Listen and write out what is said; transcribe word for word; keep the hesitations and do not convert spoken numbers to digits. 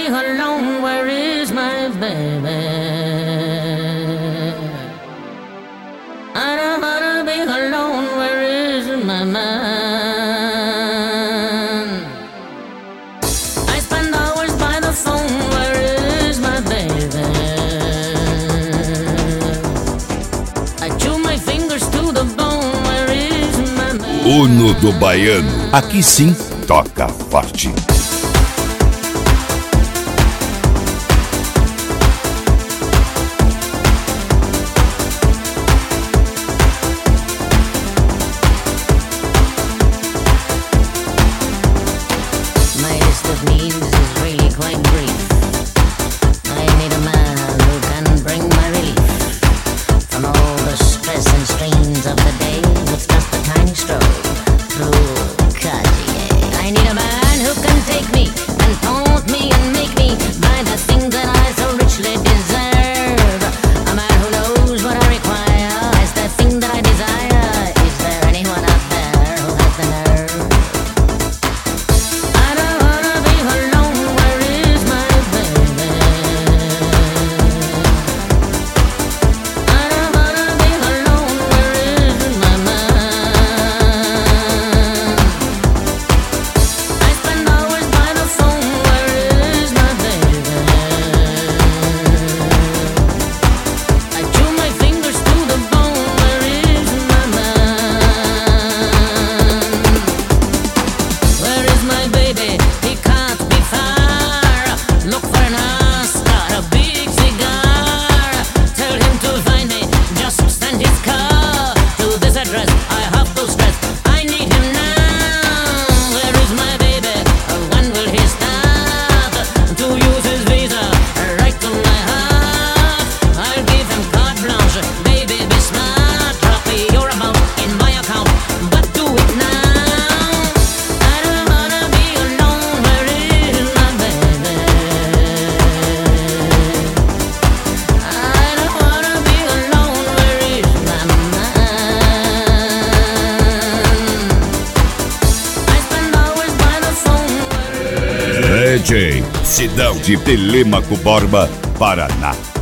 be alone, where is my baby? I don't wanna be alone, where is my man? I spend hours by the phone, where is my baby? I chew my fingers to the bone, where is my man? Uno do Baiano, aqui sim toca forte. D J Sidão de Telêmaco Borba, Paraná.